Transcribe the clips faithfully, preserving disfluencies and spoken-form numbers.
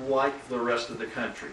like the rest of the country.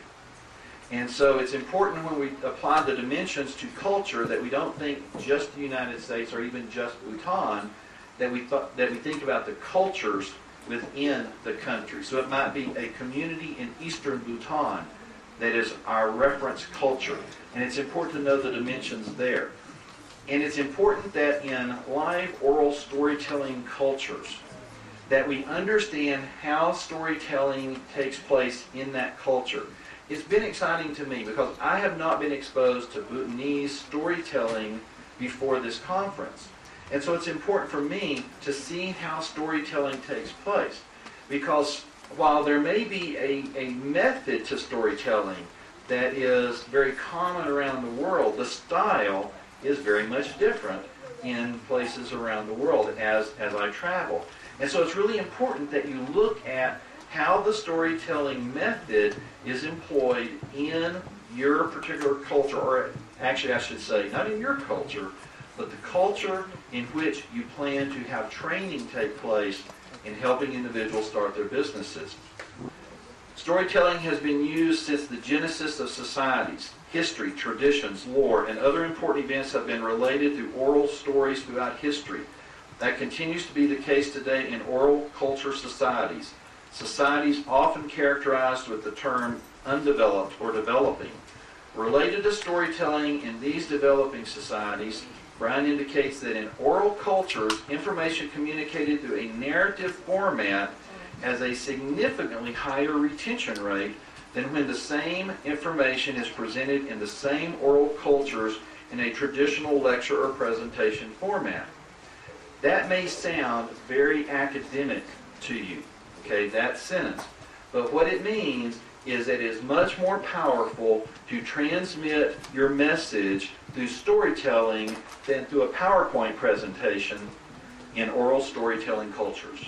And so it's important when we apply the dimensions to culture that we don't think just the United States or even just Bhutan, that we, th- that we think about the cultures within the country. So it might be a community in eastern Bhutan that is our reference culture. And it's important to know the dimensions there. And it's important that in live oral storytelling cultures, that we understand how storytelling takes place in that culture. It's been exciting to me because I have not been exposed to Bhutanese storytelling before this conference. And so it's important for me to see how storytelling takes place. Because while there may be a, a method to storytelling that is very common around the world, the style is very much different in places around the world as, as I travel. And so it's really important that you look at how the storytelling method is employed in your particular culture, or actually I should say, not in your culture, but the culture in which you plan to have training take place in helping individuals start their businesses. Storytelling has been used since the genesis of societies. History, traditions, lore, and other important events have been related through oral stories throughout history. That continues to be the case today in oral culture societies. Societies often characterized with the term undeveloped or developing. Related to storytelling in these developing societies, Brian indicates that in oral cultures, information communicated through a narrative format has a significantly higher retention rate than when the same information is presented in the same oral cultures in a traditional lecture or presentation format. That may sound very academic to you, okay, that sentence. But what it means is that it is much more powerful to transmit your message through storytelling than through a PowerPoint presentation in oral storytelling cultures.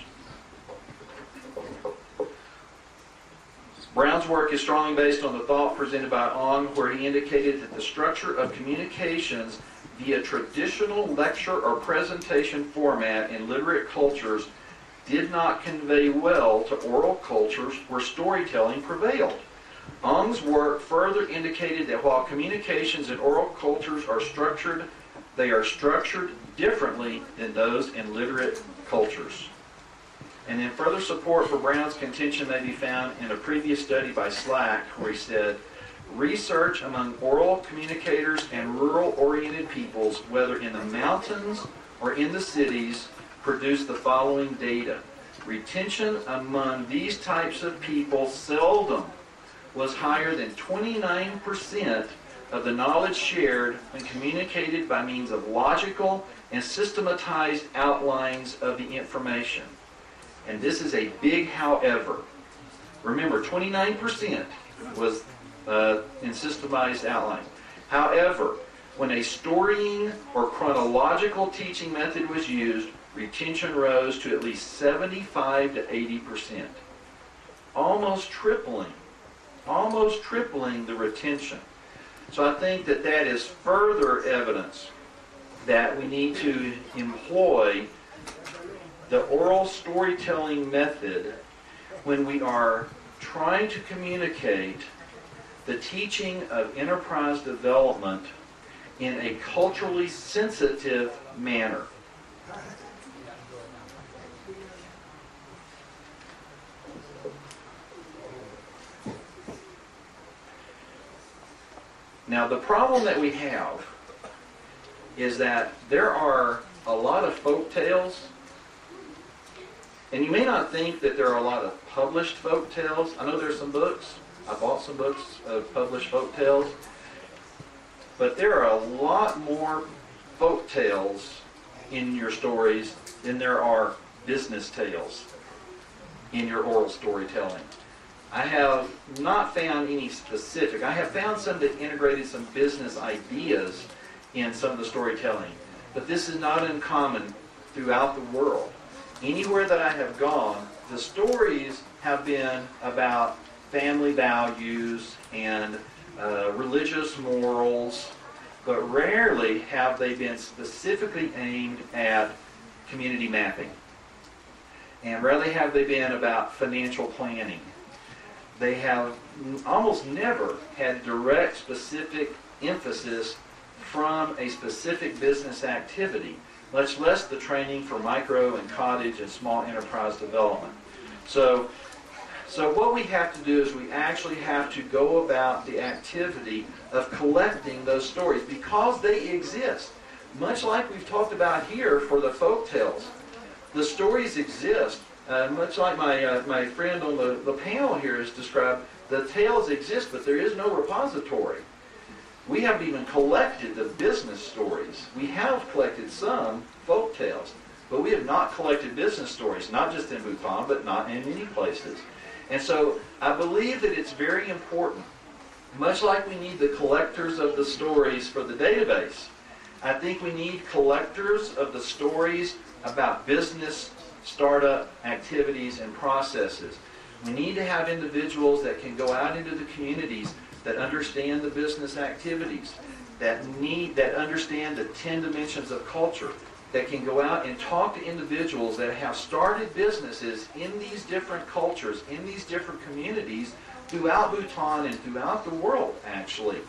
Brown's work is strongly based on the thought presented by Ong, where he indicated that the structure of communications via traditional lecture or presentation format in literate cultures did not convey well to oral cultures where storytelling prevailed. Ong's work further indicated that while communications in oral cultures are structured, they are structured differently than those in literate cultures. And then further support for Brown's contention may be found in a previous study by Slack, where he said, research among oral communicators and rural-oriented peoples, whether in the mountains or in the cities, produce the following data. Retention among these types of people seldom was higher than twenty-nine percent of the knowledge shared when communicated by means of logical and systematized outlines of the information. And this is a big however. Remember, twenty-nine percent was uh, in systematized outline. However, when a storying or chronological teaching method was used, retention rose to at least seventy-five to eighty percent. Almost tripling, almost tripling the retention. So I think that that is further evidence that we need to employ the oral storytelling method when we are trying to communicate the teaching of enterprise development in a culturally sensitive manner. Now, the problem that we have is that there are a lot of folk tales, and you may not think that there are a lot of published folk tales. I know there's some books. I bought some books of published folk tales. But there are a lot more folk tales in your stories than there are business tales in your oral storytelling. I have not found any specific. I have found some that integrated some business ideas in some of the storytelling. But this is not uncommon throughout the world. Anywhere that I have gone, the stories have been about family values and uh, religious morals, but rarely have they been specifically aimed at community mapping. And rarely have they been about financial planning. they have almost never had direct, specific emphasis from a specific business activity, much less the training for micro and cottage and small enterprise development. So, so what we have to do is we actually have to go about the activity of collecting those stories because they exist. Much like we've talked about here for the folk tales. The stories exist. Uh, much like my uh, my friend on the, the panel here has described, the tales exist, but there is no repository. We haven't even collected the business stories. We have collected some folk tales, but we have not collected business stories, not just in Bhutan, but not in many places. And so I believe that it's very important, much like we need the collectors of the stories for the database, I think we need collectors of the stories about business startup activities and processes. We need to have individuals that can go out into the communities that understand the business activities, that need, that understand the ten dimensions of culture, that can go out and talk to individuals that have started businesses in these different cultures, in these different communities throughout Bhutan and throughout the world, actually,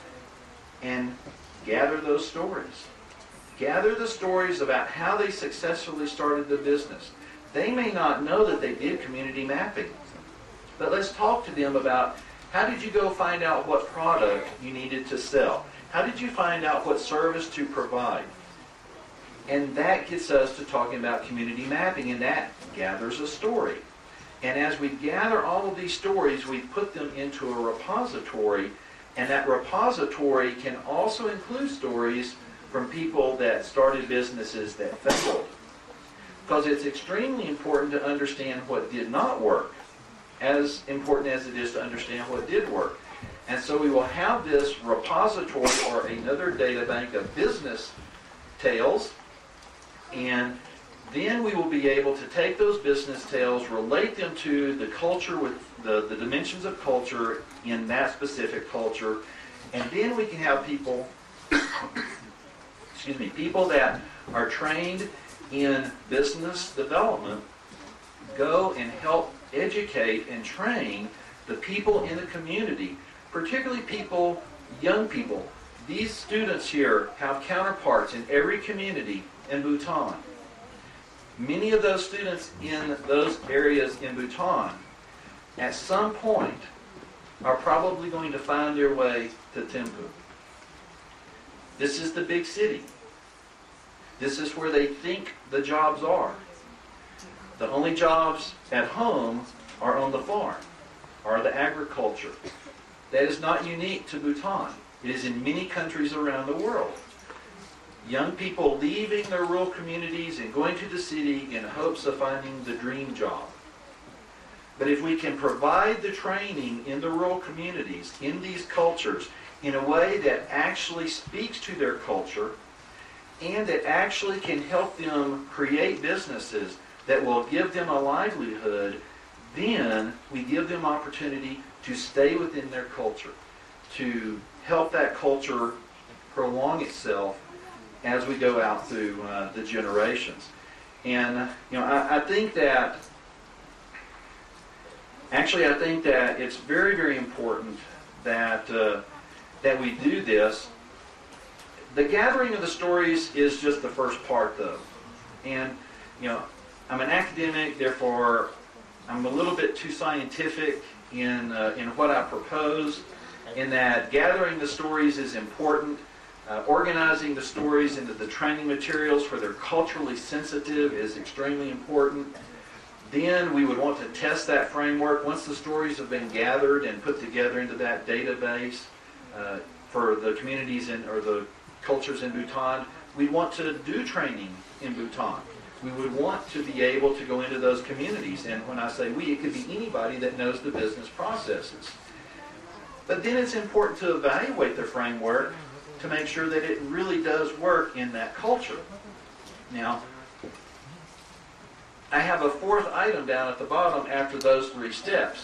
and gather those stories. Gather the stories about how they successfully started the business. They may not know that they did community mapping, but let's talk to them about how did you go find out what product you needed to sell? How did you find out what service to provide? And that gets us to talking about community mapping, and that gathers a story. And as we gather all of these stories, we put them into a repository, and that repository can also include stories from people that started businesses that failed. Because it's extremely important to understand what did not work, as important as it is to understand what did work. And so we will have this repository or another data bank of business tales, and then we will be able to take those business tales, relate them to the culture with the, the dimensions of culture in that specific culture, and then we can have people, excuse me, people that are trained in business development go and help educate and train the people in the community, particularly people, young people. These students here have counterparts in every community in Bhutan. Many of those students in those areas in Bhutan, at some point, are probably going to find their way to Thimphu. This is the big city. This is where they think the jobs are. The only jobs at home are on the farm, are the agriculture. That is not unique to Bhutan. It is in many countries around the world. Young people leaving their rural communities and going to the city in hopes of finding the dream job. But if we can provide the training in the rural communities, in these cultures, in a way that actually speaks to their culture and that actually can help them create businesses that will give them a livelihood, then we give them opportunity to stay within their culture, to help that culture prolong itself as we go out through uh, the generations. And, you know, I, I think that, actually I think that it's very, very important that, uh, that we do this. The gathering of the stories is just the first part, though. And, you know, I'm an academic, therefore I'm a little bit too scientific in, uh, in what I propose, in that gathering the stories is important. Uh, organizing the stories into the training materials for their culturally sensitive is extremely important. Then we would want to test that framework once the stories have been gathered and put together into that database uh, for the communities in, or the cultures in Bhutan. We'd want to do training in Bhutan. We would want to be able to go into those communities. And when I say we, it could be anybody that knows the business processes. But then it's important to evaluate the framework to make sure that it really does work in that culture. Now, I have a fourth item down at the bottom after those three steps.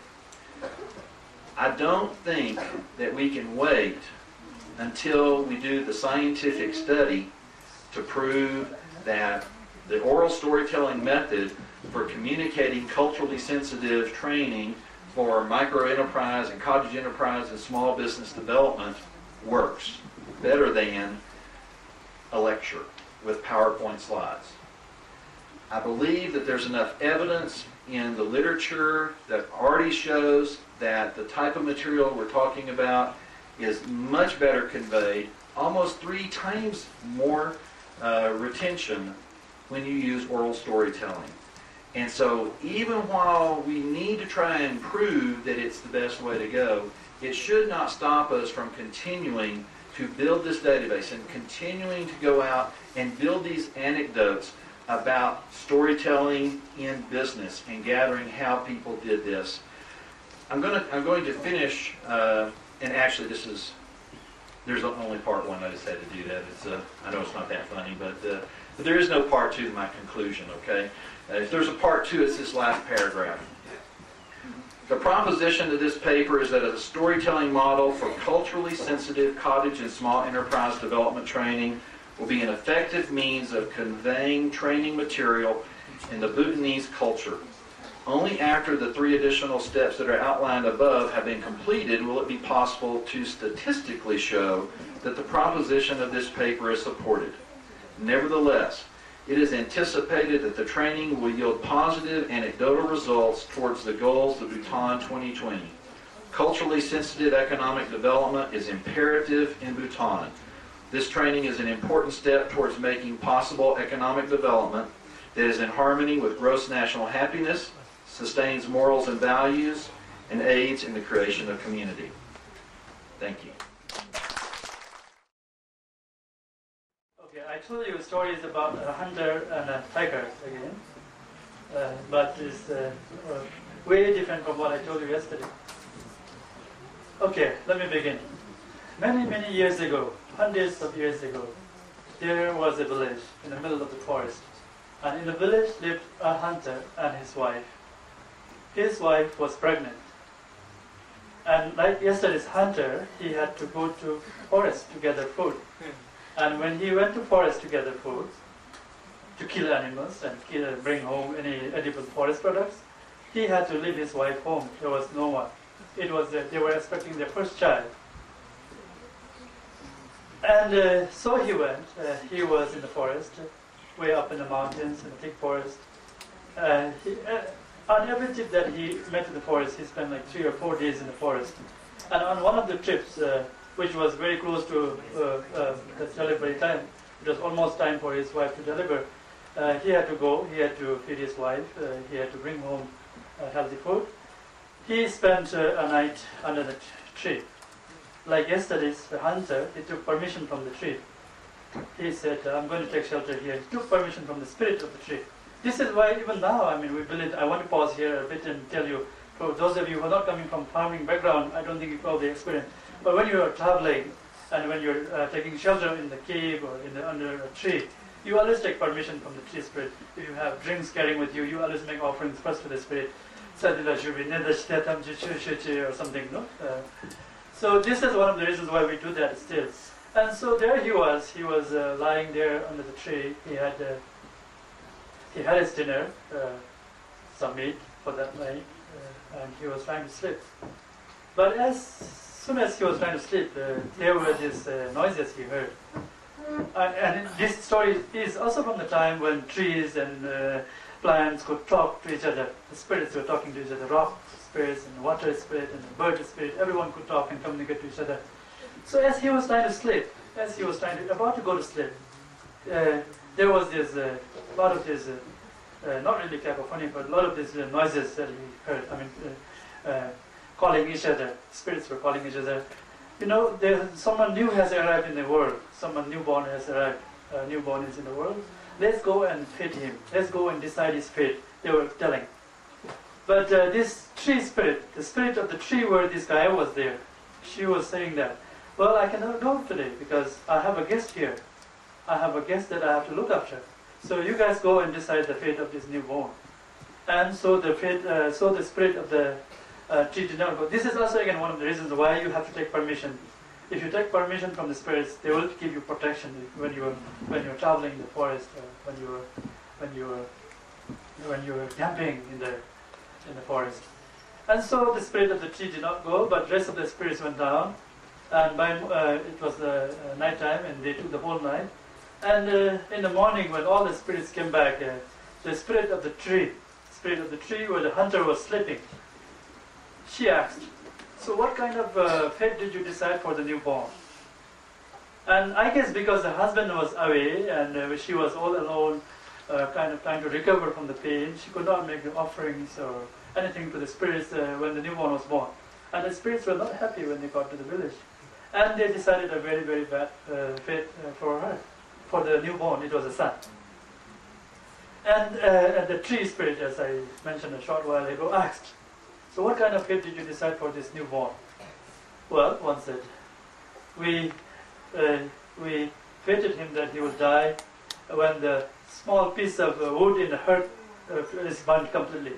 I don't think that we can wait until we do the scientific study to prove that the oral storytelling method for communicating culturally sensitive training for micro-enterprise and cottage enterprise and small business development works better than a lecture with PowerPoint slides. I believe that there's enough evidence in the literature that already shows that the type of material we're talking about is much better conveyed, almost three times more uh, retention when you use oral storytelling. And so even while we need to try and prove that it's the best way to go, it should not stop us from continuing to build this database and continuing to go out and build these anecdotes about storytelling in business and gathering how people did this. I'm going to I'm going to finish, uh, and actually this is, there's only part one. I just had to do that. It's uh, I know it's not that funny, but, uh, but there is no part two to my conclusion, okay? Uh, if there's a part two, it's this last paragraph. The proposition of this paper is that a storytelling model for culturally sensitive cottage and small enterprise development training will be an effective means of conveying training material in the Bhutanese culture. Only after the three additional steps that are outlined above have been completed will it be possible to statistically show that the proposition of this paper is supported. Nevertheless, it is anticipated that the training will yield positive anecdotal results towards the goals of Bhutan twenty twenty. Culturally sensitive economic development is imperative in Bhutan. This training is an important step towards making possible economic development that is in harmony with gross national happiness, sustains morals and values, and aids in the creation of community. Thank you. Okay, I told you stories about a hunter and a tiger again, uh, but it's uh, uh, way different from what I told you yesterday. Okay, let me begin. Many, many years ago, hundreds of years ago, there was a village in the middle of the forest. And in the village lived a hunter and his wife. His wife was pregnant. And like yesterday's hunter, he had to go to forest to gather food. And when he went to forest to gather food, to kill animals and kill, bring home any edible forest products, he had to leave his wife home. There was no one. It was uh, they were expecting their first child. And uh, so he went. Uh, he was in the forest, uh, way up in the mountains, in the thick forest. Uh, he, uh, on every trip that he met in the forest, he spent like three or four days in the forest. And on one of the trips, uh, which was very close to uh, uh, the delivery time, it was almost time for his wife to deliver, uh, he had to go, he had to feed his wife, uh, he had to bring home uh, healthy food. He spent uh, a night under the tree. Like yesterday's hunter, he took permission from the tree. He said, I'm going to take shelter here. He took permission from the spirit of the tree. This is why even now, I mean, we believe, I want to pause here a bit and tell you, for those of you who are not coming from farming background, I don't think you probably experienced, but when you are traveling and when you're uh, taking shelter in the cave or in the, under a tree, you always take permission from the tree spirit. If you have drinks carrying with you, you always make offerings first to the spirit. Or something, no? Uh, so this is one of the reasons why we do that still. And so there he was. He was uh, lying there under the tree. He had uh, he had his dinner, uh, some meat for that night, uh, and he was trying to sleep. But as soon as he was trying to sleep, uh, there were these uh, noises he heard. And, and this story is also from the time when trees and uh, plants could talk to each other. The spirits were talking to each other, rock spirits and water spirit and bird spirit. Everyone could talk and communicate to each other. So as he was trying to sleep, as he was trying to, about to go to sleep, uh, there was this uh, lot of this, uh, uh, not really cacophony, but a lot of these uh, noises that he heard. I mean, uh, uh, calling each other. Spirits were calling each other. You know, there, someone new has arrived in the world. Someone newborn has arrived. Uh, newborn is in the world. Let's go and feed him. Let's go and decide his fate. They were telling. But uh, this tree spirit, the spirit of the tree where this guy was there, she was saying that, well, I cannot go today because I have a guest here. I have a guest that I have to look after. So you guys go and decide the fate of this newborn. And so the fate, uh, so the spirit of the uh, tree did not go. This is also again one of the reasons why you have to take permission. If you take permission from the spirits, they will give you protection when you are when you're traveling in the forest, uh, when you are when you are when you are camping in the in the forest. And so the spirit of the tree did not go, but the rest of the spirits went down. And by uh, it was the uh, night time, and they took the whole night. And uh, in the morning, when all the spirits came back, uh, the spirit of the tree, spirit of the tree where the hunter was sleeping, she asked, "So what kind of uh, fate did you decide for the newborn?" And I guess because the husband was away and uh, she was all alone, uh, kind of trying to recover from the pain, she could not make the offerings or anything to the spirits uh, when the newborn was born. And the spirits were not happy when they got to the village. And they decided a very, very bad uh, fate uh, for her, for the newborn. It was a son. And, uh, and the tree spirit, as I mentioned a short while ago, asked, "So what kind of fate did you decide for this newborn?" Well, one said, we, uh, we fated him that he will die when the small piece of uh, wood in the hearth uh, is burned completely.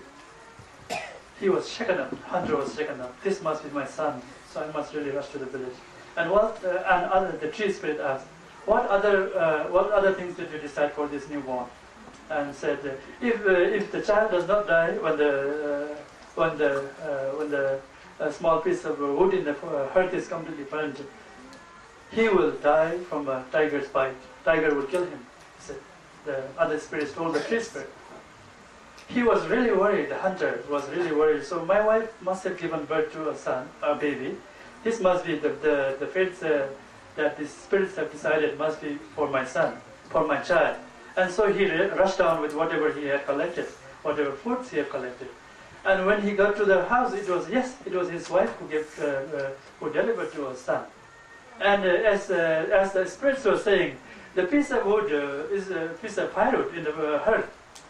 He was shaken up, Hunter was shaken up. "This must be my son, so I must really rush to the village." And what? Uh, and other, the tree spirit asked, "What other, uh, what other things did you decide for this newborn?" And said, uh, "If uh, if the child does not die when the uh, when the uh, when the uh, small piece of wood in the uh, hearth is completely burned, he will die from a tiger's bite. Tiger will kill him." Said the other spirits told the tree spirit. He was really worried. The hunter was really worried. So my wife must have given birth to a son, a baby. This must be the the the fates uh, that the spirits have decided must be for my son, for my child. And so he rushed down with whatever he had collected, whatever foods he had collected. And when he got to the house, it was yes, it was his wife who gave, uh, uh, who delivered to her son. And uh, as uh, as the spirits were saying, the piece of wood uh, is a piece of firewood in the uh, hearth.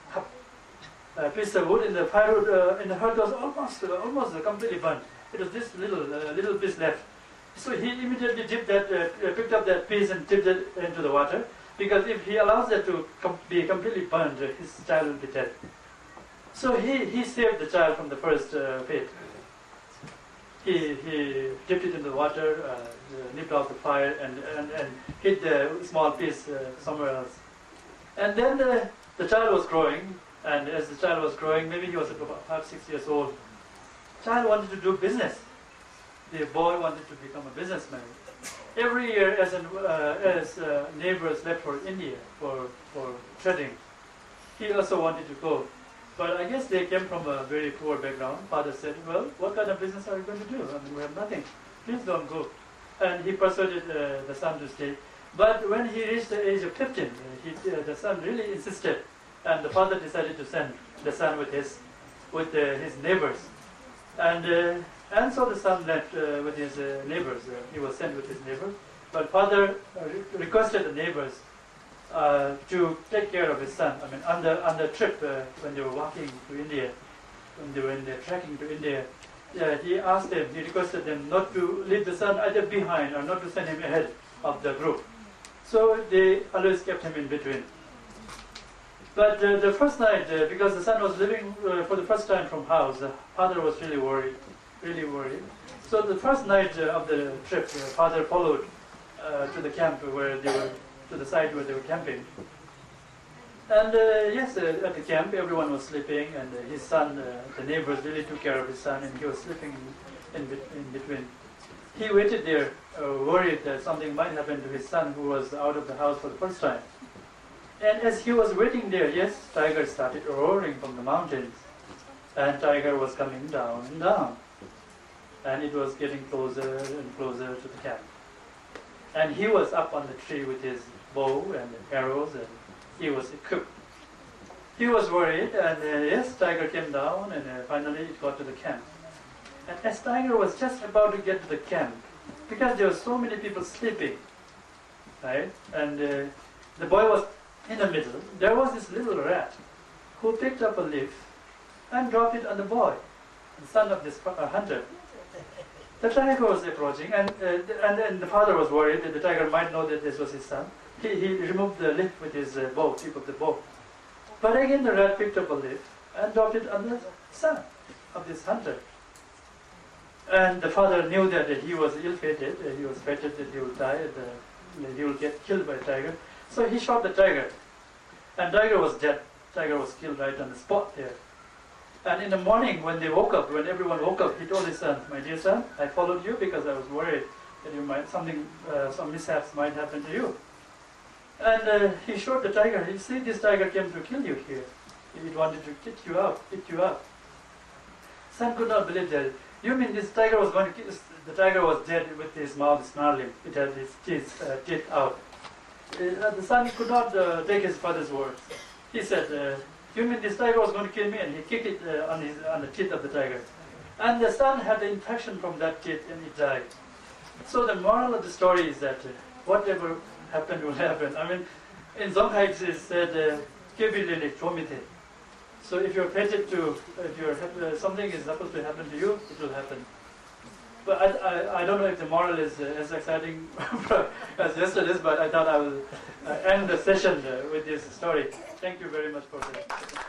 A piece of wood in the firewood uh, in the hearth was almost uh, almost uh, completely burnt. It was this little uh, little piece left. So he immediately dipped that, uh, picked up that piece and dipped it into the water, because if he allows that to com be completely burned, uh, his child will be dead. So he, he saved the child from the first uh, fate. He, he dipped it in the water, uh, nipped off the fire, and, and, and hid the small piece uh, somewhere else. And then the, the child was growing, and as the child was growing, maybe he was about five, six years old, the child wanted to do business. The boy wanted to become a businessman. Every year, as, an, uh, as uh, neighbors left for India for, for trading, he also wanted to go. But I guess they came from a very poor background. Father said, "Well, what kind of business are you going to do? I mean, we have nothing. Please don't go." And he persuaded uh, the son to stay. But when he reached the age of fifteen, he, uh, the son really insisted, and the father decided to send the son with his, with uh, his neighbors. And uh, and so the son left uh, with his uh, neighbors. Uh, he was sent with his neighbors. But father uh, re requested the neighbors uh, to take care of his son. I mean, on the on the trip uh, when they were walking to India, when they were in their trekking to India, uh, he asked them, he requested them not to leave the son either behind or not to send him ahead of the group. So they always kept him in between. But uh, the first night, uh, because the son was living uh, for the first time from house, the father was really worried, really worried. So the first night uh, of the trip, the father followed uh, to the camp where they were, to the site where they were camping. And uh, yes, uh, at the camp, everyone was sleeping, and uh, his son, uh, the neighbors really took care of his son, and he was sleeping in, in, in between. He waited there, uh, worried that something might happen to his son who was out of the house for the first time. And as he was waiting there, yes, tiger started roaring from the mountains. And tiger was coming down and down. And it was getting closer and closer to the camp. And he was up on the tree with his bow and arrows, and he was equipped. He was worried, and uh, yes, tiger came down, and uh, finally it got to the camp. And as tiger was just about to get to the camp, because there were so many people sleeping, right? And uh, the boy was in the middle. There was this little rat who picked up a leaf and dropped it on the boy, the son of this uh, hunter. The tiger was approaching, and uh, and then the father was worried that the tiger might know that this was his son. He, he removed the leaf with his uh, bow, tip of the bow. But again the rat picked up a leaf and dropped it on the son of this hunter. And the father knew that he was ill-fated, uh, he was fated that he would die, and uh, he would get killed by a tiger. So he shot the tiger, and tiger was dead. Tiger was killed right on the spot there. And in the morning, when they woke up, when everyone woke up, he told his son, "My dear son, I followed you because I was worried that you might something, uh, some mishaps might happen to you." And uh, he showed the tiger. He said, "This tiger came to kill you here. It wanted to kick you up, pick you up." Son could not believe that. "You mean this tiger was going to kill?" The tiger was dead with his mouth snarling. It had its teeth, uh, teeth out. Uh, the son could not uh, take his father's words. He said, uh, "You mean this tiger was going to kill me?" And he kicked it uh, on, his, on the teeth of the tiger. And the son had the infection from that teeth and it died. So the moral of the story is that uh, whatever happened will happen. I mean, in Dzongkhag it said, "Kebilele chomite." So if you're fated to, if you're, uh, something is supposed to happen to you, it will happen. But I, I, I don't know if the moral is uh, as exciting as yesterday's, but I thought I will uh, end the session uh, with this story. Thank you very much for that.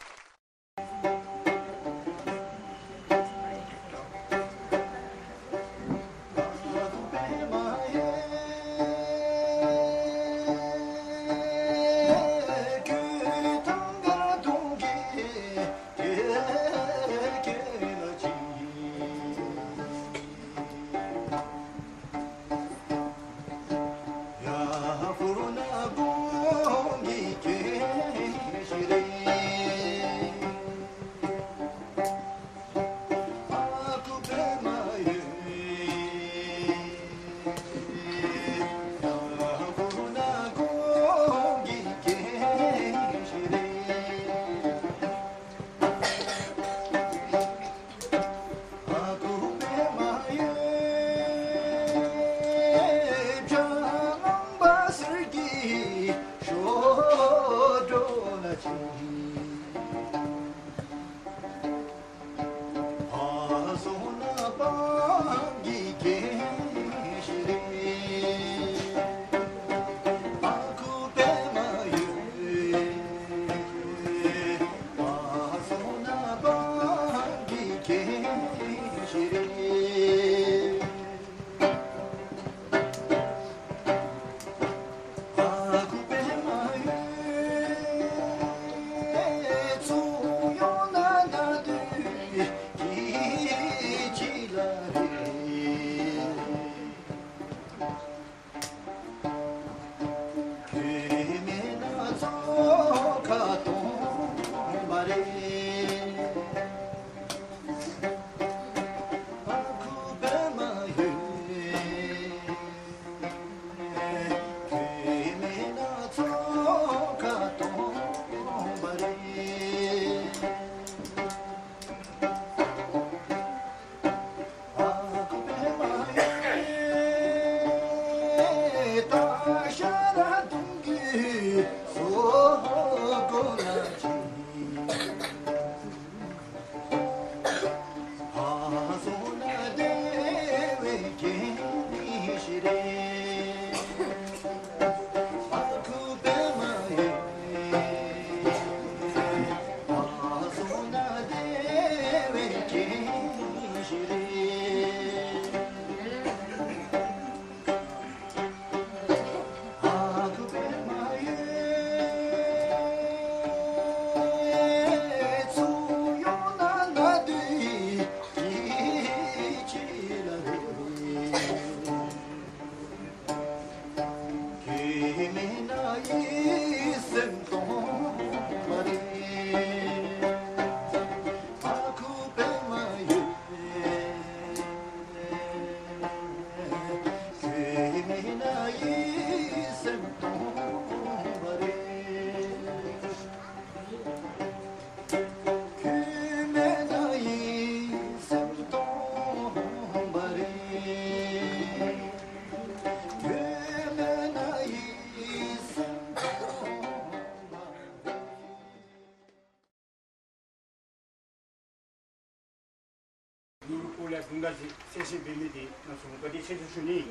군가지 세시 비미디 나송거디 세주순이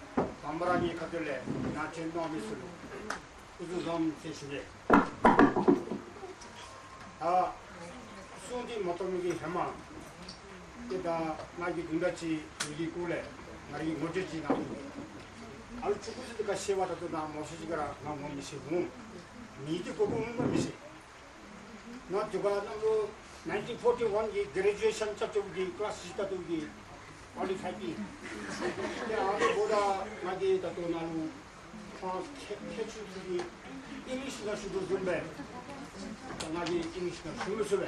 밤바라기 카들레 나첸도 아미술 우주점 세시네 아 수디 모토미기 해마 그다 나기 군가지 미기 꿀레 나기 모제지나 알 축구지가 시와다도 나 모시지가라 나 몸이시고 미디 고고는 거 미시 나 주가 나도 nineteen forty-one 이 그레듀에이션 쪽이 클래스 시다도기 퀄리파이기 근데 아무보다 나게 또 나는 어 캐치들이 잉글리시가 수도 좀배 나게 잉글리시가 숨으셔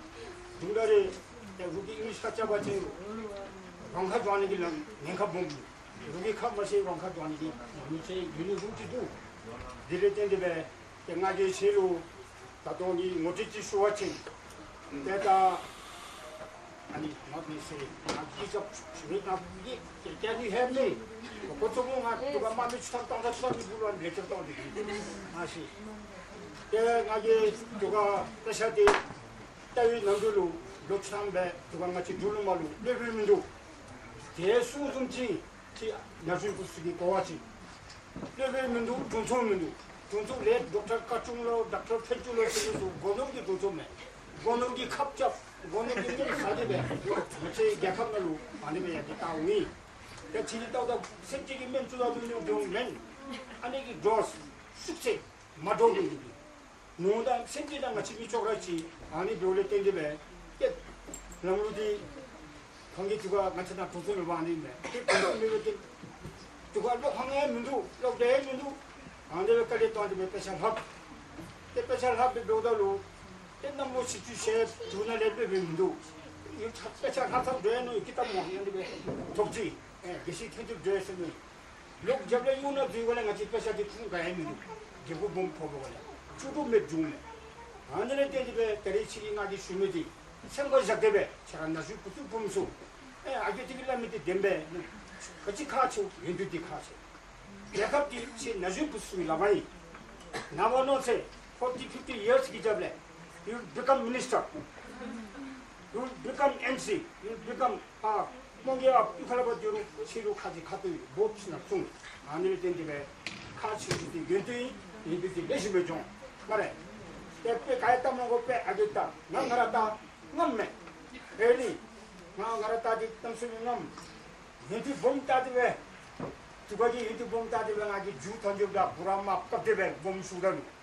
중간에 우리 잉글리시 같이 방카 좋아하는 길은 내가 본 우리 카마시 방카 좋아하는 길 이제 유니버시티도 디레텐데 나게 새로 다도니 모티치 수와치 내가 아니 뭐니 세 기적 수리나 이게 결정이 했니 그것도 누가 마음에 추상 땅다 추상 불안 레터 땅이 아시 내가 누가 다시한테 따위 남들로 녹상배 누가 같이 둘러말로 레벨면도 대수 좀지 나중에 부수기 고와지 레벨면도 돈소면도 돈소 레 독터 까중로 닥터 펜줄로 쓰고 고놈기 돈소매 고놈기 갑잡 고놈기 사제배 그치 약한걸로 아니면 따위 그 진짜다 생기면 주다도는 좀맨 아니 조스 숙제 마도기 노다 생기다 같이 이쪽으로지 아니 별로 땡기배 너무디 관계 주가 많잖아 도서를 많이인데 그 주가 로 황해 문도 로대 문도 안데까지 또 안데 스페셜 합 스페셜 합 배우다로 옛날 뭐 시주셰 두나 레벨 문도 이 스페셜 합사 되는 기타 뭐 하는데 독지 예 그시 텐트 드레스는 록 잡래 유나 뒤고는 같이 스페셜 뒤 가야 문도 제고 몸 포고가 주도 몇 중에 안데 때집에 때리치기 나기 숨이지 생거 작대배 잘 나수 부수 범수 에 아주 되길라미데 뎀베 같이 카치 인두디 카치 약합디 치 나주 부수 라바이 나머노세 forty fifty years 기잡래 you become minister you become M C you become 아 뭔가 이칼라버디로 치료 카지 카드 못치나 좀 아닐 텐데 카치디 견디 인두디 레시베 좀 말해 때 가했다 먹고 빼 아겠다 난 알았다 ngâm 에리 나 가라타지 땀수는 놈 얘도 bomb 따지왜 두 가지 얘도 bomb 따지왜 아기 주 던져다 불안마 깝대배 bomb 수다는